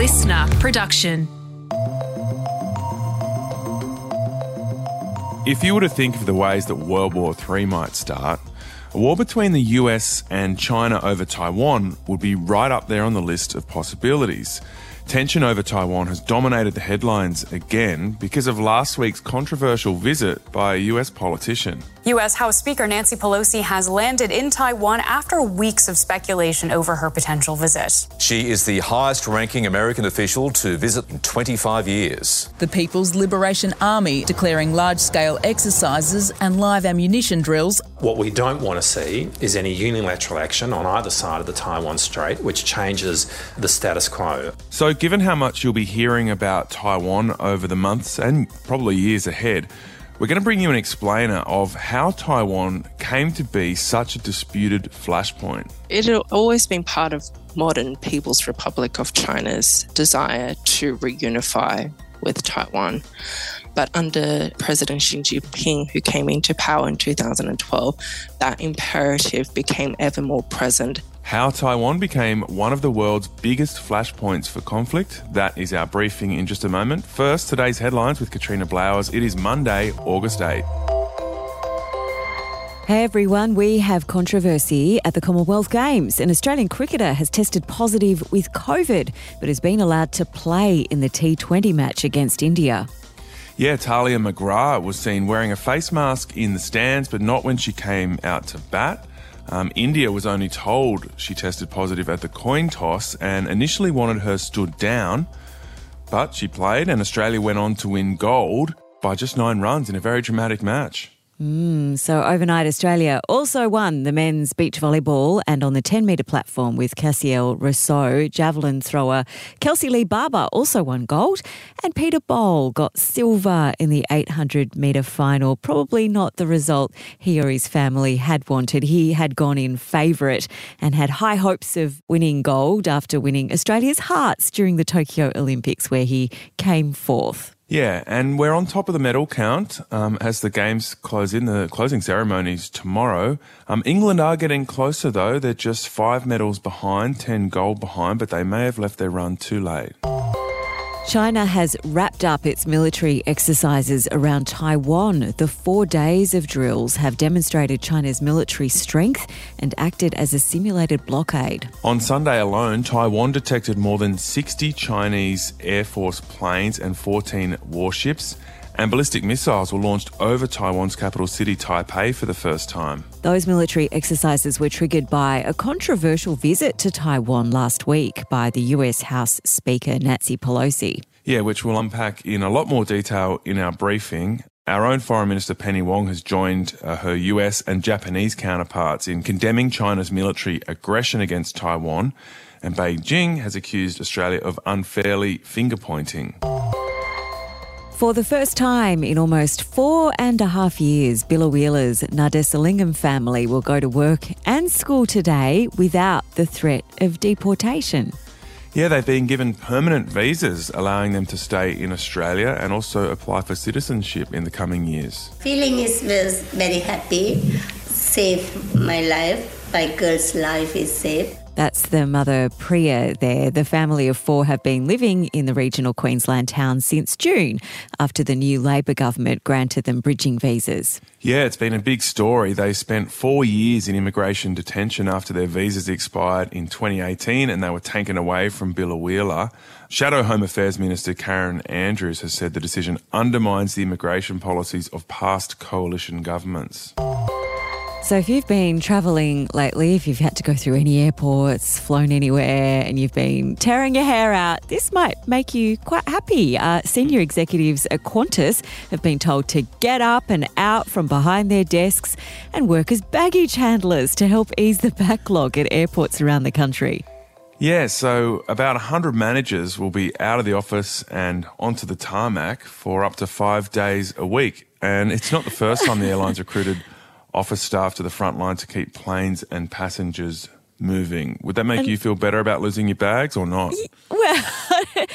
listener production. If you were to think of the ways that World War III might start, a war between the US and China over Taiwan would be right up there on the list of possibilities. Tension over Taiwan has dominated the headlines again because of last week's controversial visit by a US politician. U.S. House Speaker Nancy Pelosi has landed in Taiwan after weeks of speculation over her potential visit. She is the highest-ranking American official to visit in 25 years. The People's Liberation Army declaring large-scale exercises and live ammunition drills. What we don't want to see is any unilateral action on either side of the Taiwan Strait, which changes the status quo. So given how much you'll be hearing about Taiwan over the months and probably years ahead, we're going to bring you an explainer of how Taiwan came to be such a disputed flashpoint. It had always been part of modern People's Republic of China's desire to reunify with Taiwan. But under President Xi Jinping, who came into power in 2012, that imperative became ever more present. How Taiwan became one of the world's biggest flashpoints for conflict. That is our briefing in just a moment. First, today's headlines with Katrina Blowers. It is Monday, August 8. Hey everyone, we have controversy at the Commonwealth Games. An Australian cricketer has tested positive with COVID, but has been allowed to play in the T20 match against India. Yeah, Talia McGrath was seen wearing a face mask in the stands, but not when she came out to bat. India was only told she tested positive at the coin toss and initially wanted her stood down, but she played and Australia went on to win gold by just 9 runs in a very dramatic match. So overnight, Australia also won the men's beach volleyball and on the 10-metre platform with Cassiel Rousseau, javelin thrower Kelsey Lee Barber also won gold, and Peter Bowl got silver in the 800-metre final. Probably not the result he or his family had wanted. He had gone in favourite and had high hopes of winning gold after winning Australia's hearts during the Tokyo Olympics, where he came fourth. Yeah, and we're on top of the medal count as the games close in. The closing ceremonies tomorrow. England are getting closer, though. They're just 5 medals behind, 10 gold behind, but they may have left their run too late. China has wrapped up its military exercises around Taiwan. The 4 days of drills have demonstrated China's military strength and acted as a simulated blockade. On Sunday alone, Taiwan detected more than 60 Chinese Air Force planes and 14 warships, and ballistic missiles were launched over Taiwan's capital city, Taipei, for the first time. Those military exercises were triggered by a controversial visit to Taiwan last week by the US House Speaker Nancy Pelosi. Yeah, which we'll unpack in a lot more detail in our briefing. Our own Foreign Minister Penny Wong has joined her US and Japanese counterparts in condemning China's military aggression against Taiwan, and Beijing has accused Australia of unfairly finger-pointing. For the first time in almost 4.5 years, Bilowila's Nadesalingam family will go to work and school today without the threat of deportation. Yeah, they've been given permanent visas, allowing them to stay in Australia and also apply for citizenship in the coming years. Feeling is very happy, save my life, my girl's life is safe. That's the mother Priya there. The family of 4 have been living in the regional Queensland town since June after the new Labor government granted them bridging visas. Yeah, it's been a big story. They spent 4 years in immigration detention after their visas expired in 2018 and they were taken away from Bilawila. Shadow Home Affairs Minister Karen Andrews has said the decision undermines the immigration policies of past coalition governments. So if you've been travelling lately, if you've had to go through any airports, flown anywhere, and you've been tearing your hair out, this might make you quite happy. Senior executives at Qantas have been told to get up and out from behind their desks and work as baggage handlers to help ease the backlog at airports around the country. Yeah, so about 100 managers will be out of the office and onto the tarmac for up to 5 days a week. And it's not the first time the airline's recruited office staff to the front line to keep planes and passengers moving. Would that make you feel better about losing your bags or not? Well,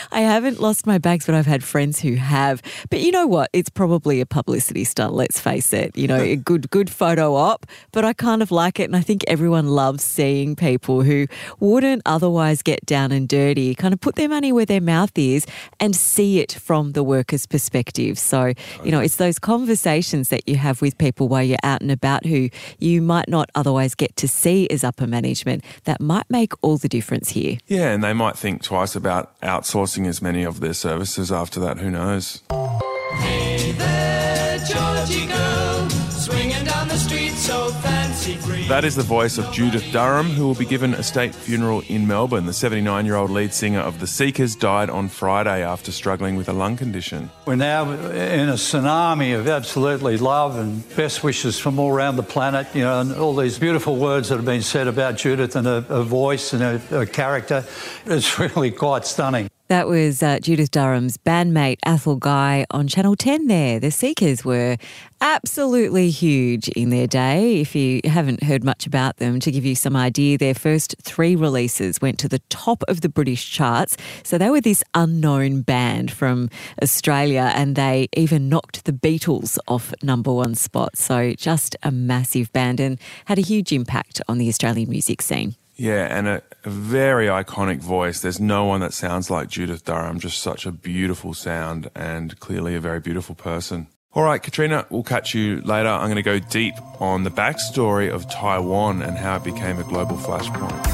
I haven't lost my bags, but I've had friends who have. But you know what? It's probably a publicity stunt, let's face it. You know, a good photo op, but I kind of like it. And I think everyone loves seeing people who wouldn't otherwise get down and dirty, kind of put their money where their mouth is and see it from the worker's perspective. So, you know, it's those conversations that you have with people while you're out and about who you might not otherwise get to see as upper management that might make all the difference here. Yeah, and they might think twice about outsourcing as many of their services after that. Who knows? Hey there, Georgie girl, swinging down the street so fancy free. That is the voice of Judith Durham, who will be given a state funeral in Melbourne. The 79-year-old lead singer of The Seekers died on Friday after struggling with a lung condition. We're now in a tsunami of absolutely love and best wishes from all around the planet, you know, and all these beautiful words that have been said about Judith and her voice and her character. It's really quite stunning. That was Judith Durham's bandmate Athol Guy on Channel 10 there. The Seekers were absolutely huge in their day. If you haven't heard much about them, to give you some idea, their first 3 releases went to the top of the British charts. So they were this unknown band from Australia, and they even knocked the Beatles off #1 spot. So just a massive band and had a huge impact on the Australian music scene. Yeah, and a very iconic voice. There's no one that sounds like Judith Durham, just such a beautiful sound and clearly a very beautiful person. All right, Katrina, we'll catch you later. I'm going to go deep on the backstory of Taiwan and how it became a global flashpoint.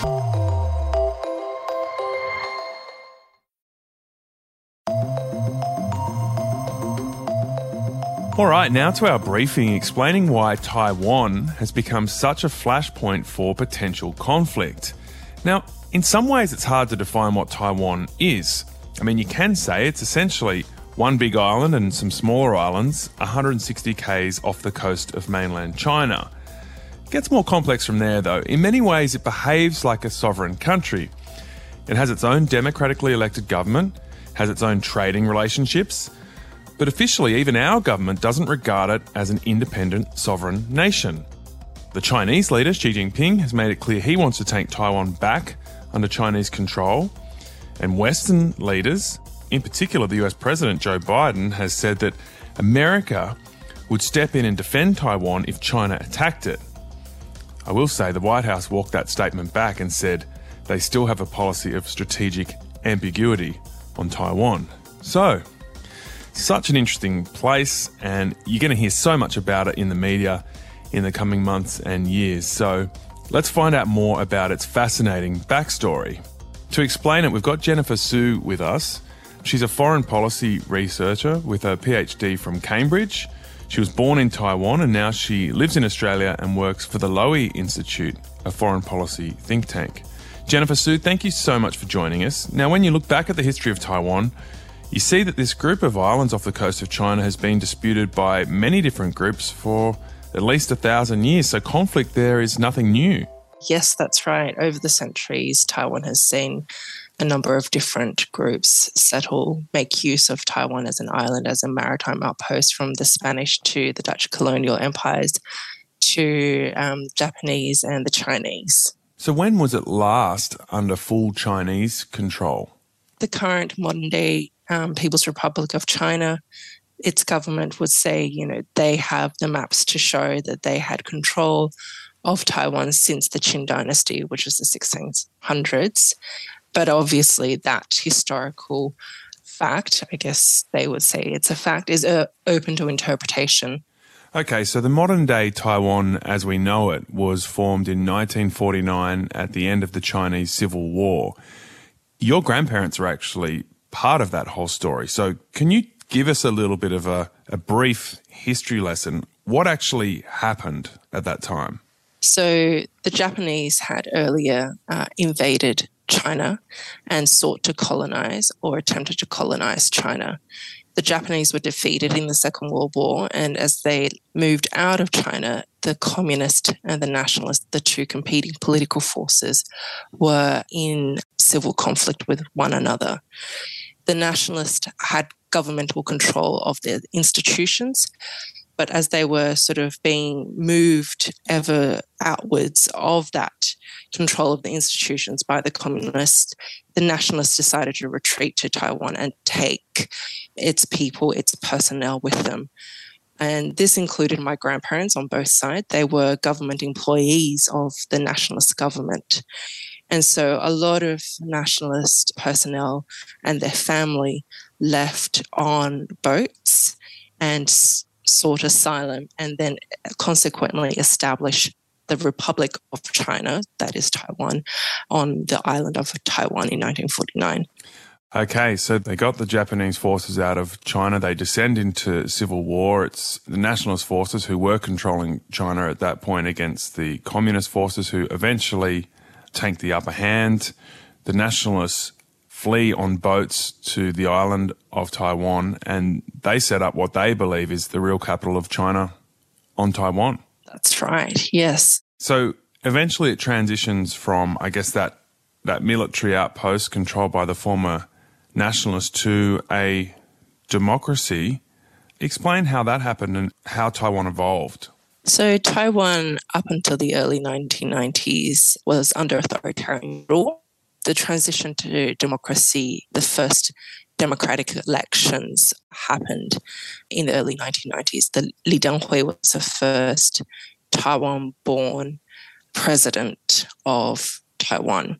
All right, now to our briefing explaining why Taiwan has become such a flashpoint for potential conflict. Now, in some ways it's hard to define what Taiwan is. I mean, you can say it's essentially one big island and some smaller islands, 160 k's off the coast of mainland China. It gets more complex from there though. In many ways it behaves like a sovereign country. It has its own democratically elected government, has its own trading relationships, but officially, even our government doesn't regard it as an independent sovereign nation. The Chinese leader, Xi Jinping, has made it clear he wants to take Taiwan back under Chinese control. And Western leaders, in particular the US President Joe Biden, has said that America would step in and defend Taiwan if China attacked it. I will say the White House walked that statement back and said they still have a policy of strategic ambiguity on Taiwan. So, such an interesting place, and you're going to hear so much about it in the media in the coming months and years. So let's find out more about its fascinating backstory. To explain it, we've got Jennifer Su with us. She's a foreign policy researcher with a PhD from Cambridge. She was born in Taiwan and now she lives in Australia and works for the Lowy Institute, a foreign policy think tank. Jennifer Su, thank you so much for joining us. Now, when you look back at the history of Taiwan, you see that this group of islands off the coast of China has been disputed by many different groups for at least 1,000 years, so conflict there is nothing new. Yes, that's right. Over the centuries, Taiwan has seen a number of different groups settle, make use of Taiwan as an island, as a maritime outpost, from the Spanish to the Dutch colonial empires to Japanese and the Chinese. So when was it last under full Chinese control? The current modern-day People's Republic of China, its government would say, you know, they have the maps to show that they had control of Taiwan since the Qing dynasty, which was the 1600s. But obviously that historical fact, I guess they would say it's a fact, is open to interpretation. Okay, so the modern-day Taiwan as we know it was formed in 1949 at the end of the Chinese Civil War. Your grandparents are actually part of that whole story. So can you give us a little bit of a brief history lesson? What actually happened at that time? So the Japanese had earlier invaded China and sought to colonize or attempted to colonize China. The Japanese were defeated in the Second World War, and as they moved out of China, the communist and the nationalist, the two competing political forces, were in civil conflict with one another. The nationalists had governmental control of their institutions, But as they were sort of being moved ever outwards of that control of the institutions by the communists, the nationalists decided to retreat to Taiwan and take its people, its personnel with them. And this included my grandparents on both sides. They were government employees of the nationalist government. And so a lot of nationalist personnel and their family left on boats and sought asylum and then consequently established the Republic of China, that is Taiwan, on the island of Taiwan in 1949. Okay, so they got the Japanese forces out of China. They descend into civil war. It's the nationalist forces who were controlling China at that point against the communist forces who eventually take the upper hand. The nationalists flee on boats to the island of Taiwan, and they set up what they believe is the real capital of China on Taiwan. That's right, yes. So eventually it transitions from, I guess, that military outpost controlled by the former nationalists to a democracy. Explain how that happened and how Taiwan evolved. So Taiwan, up until the early 1990s, was under authoritarian rule. The transition to democracy, the first democratic elections happened in the early 1990s. Li Denghui was the first Taiwan-born president of Taiwan.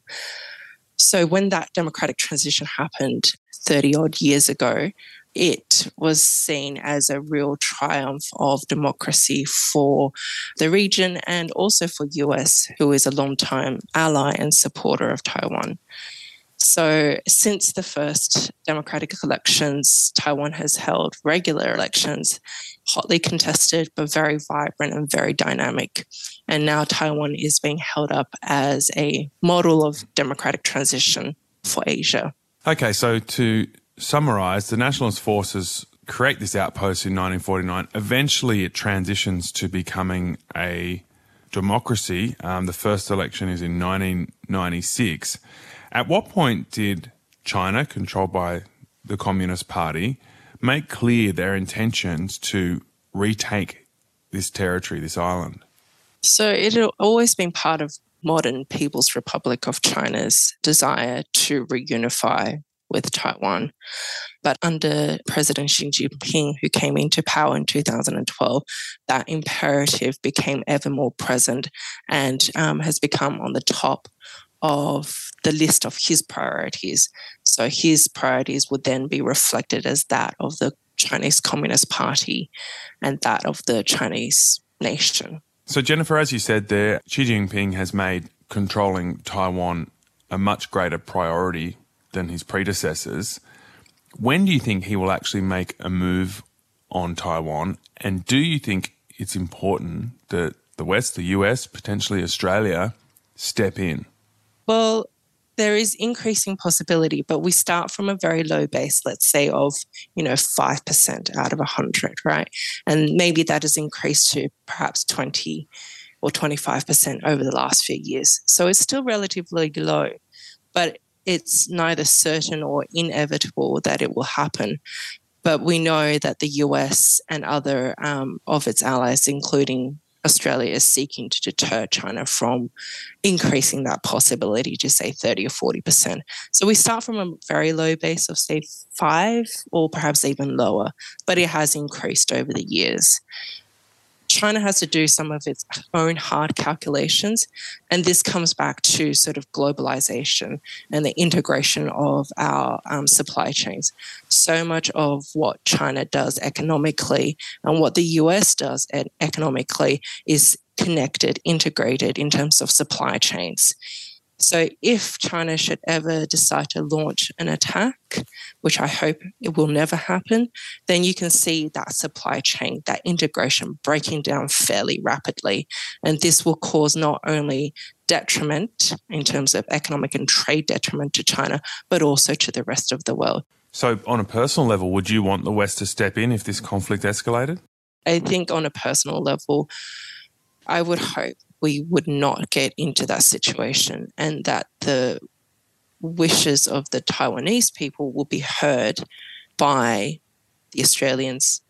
So when that democratic transition happened 30-odd years ago, it was seen as a real triumph of democracy for the region and also for US, who is a long-time ally and supporter of Taiwan. So since the first democratic elections, Taiwan has held regular elections, hotly contested, but very vibrant and very dynamic. And now Taiwan is being held up as a model of democratic transition for Asia. Okay, so to summarise, the nationalist forces create this outpost in 1949. Eventually it transitions to becoming a democracy. The first election is in 1996. At what point did China, controlled by the Communist Party, make clear their intentions to retake this territory, this island? So it had always been part of modern People's Republic of China's desire to reunify with Taiwan. But under President Xi Jinping, who came into power in 2012, that imperative became ever more present and has become on the top of the list of his priorities. So his priorities would then be reflected as that of the Chinese Communist Party and that of the Chinese nation. So Jennifer, as you said there, Xi Jinping has made controlling Taiwan a much greater priority than his predecessors. When do you think he will actually make a move on Taiwan? And do you think it's important that the West, the US, potentially Australia, step in? Well, there is increasing possibility, but we start from a very low base, let's say of, 5% out of 100, right? And maybe that has increased to perhaps 20 or 25% over the last few years. So it's still relatively low, but it's neither certain or inevitable that it will happen. But we know that the US and other of its allies, including Australia, is seeking to deter China from increasing that possibility to, say, 30 or 40%. So we start from a very low base of, say, 5 or perhaps even lower, but it has increased over the years. China has to do some of its own hard calculations, and this comes back to sort of globalization and the integration of our supply chains. So much of what China does economically and what the US does economically is connected, integrated in terms of supply chains. So if China should ever decide to launch an attack, which I hope it will never happen, then you can see that supply chain, that integration breaking down fairly rapidly. And this will cause not only detriment in terms of economic and trade detriment to China, but also to the rest of the world. So on a personal level, would you want the West to step in if this conflict escalated? I think on a personal level, I would hope we would not get into that situation and that the wishes of the Taiwanese people will be heard by the Australians,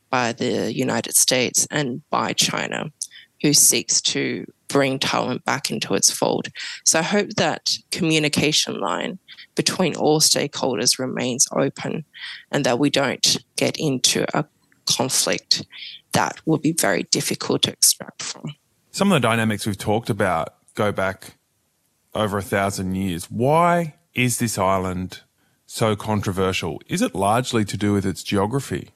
by the United States and by China, who seeks to bring Taiwan back into its fold. So I hope that communication line between all stakeholders remains open and that we don't get into a conflict that will be very difficult to extract from. Some of the dynamics we've talked about go back over 1,000 years. Why is this island so controversial? Is it largely to do with its geography?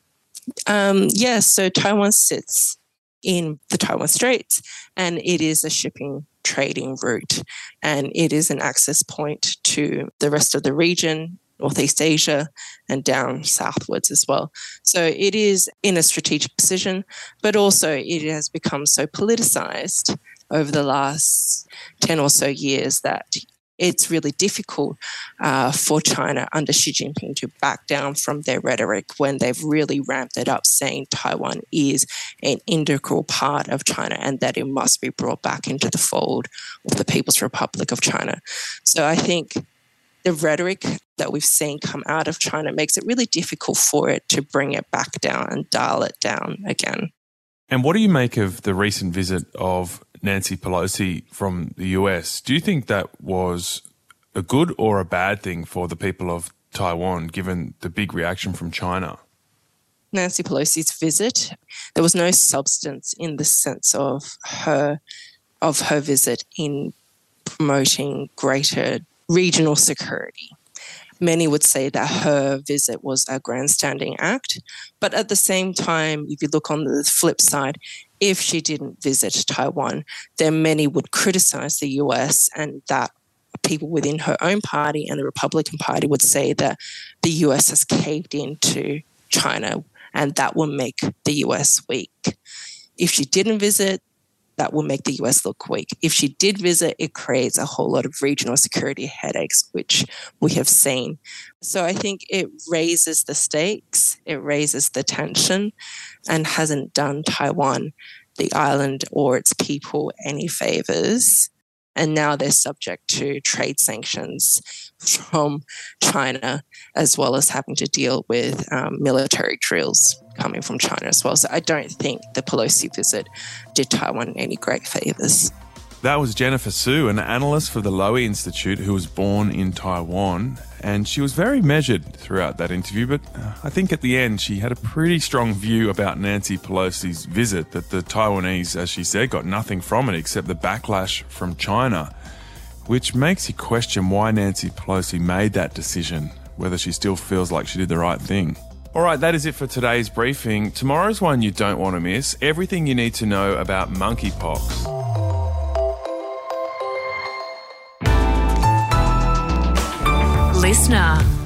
Yes, so Taiwan sits in the Taiwan Straits, and it is a shipping trading route, and it is an access point to the rest of the region, Northeast Asia, and down southwards as well. So it is in a strategic position, but also it has become so politicized over the last 10 or so years that it's really difficult for China under Xi Jinping to back down from their rhetoric when they've really ramped it up, saying Taiwan is an integral part of China and that it must be brought back into the fold of the People's Republic of China. So I think the rhetoric that we've seen come out of China makes it really difficult for it to bring it back down and dial it down again. And what do you make of the recent visit of Nancy Pelosi from the US? Do you think that was a good or a bad thing for the people of Taiwan, given the big reaction from China? Nancy Pelosi's visit, there was no substance in the sense of her visit in promoting greater regional security. Many would say that her visit was a grandstanding act, but at the same time, if you look on the flip side, if she didn't visit Taiwan, then many would criticize the US, and that people within her own party and the Republican Party would say that the US has caved into China, and that will make the US weak. If she didn't visit, that will make the US look weak. If she did visit, it creates a whole lot of regional security headaches, which we have seen. So I think it raises the stakes, it raises the tension, and hasn't done Taiwan, the island, or its people any favors. And now they're subject to trade sanctions from China, as well as having to deal with military drills coming from China as well. So I don't think the Pelosi visit did Taiwan any great favors. That was Jennifer Su, an analyst for the Lowy Institute who was born in Taiwan. And she was very measured throughout that interview, but I think at the end she had a pretty strong view about Nancy Pelosi's visit, that the Taiwanese, as she said, got nothing from it except the backlash from China, which makes you question why Nancy Pelosi made that decision, whether she still feels like she did the right thing. All right, that is it for today's briefing. Tomorrow's one you don't want to miss. Everything you need to know about monkeypox. Listener.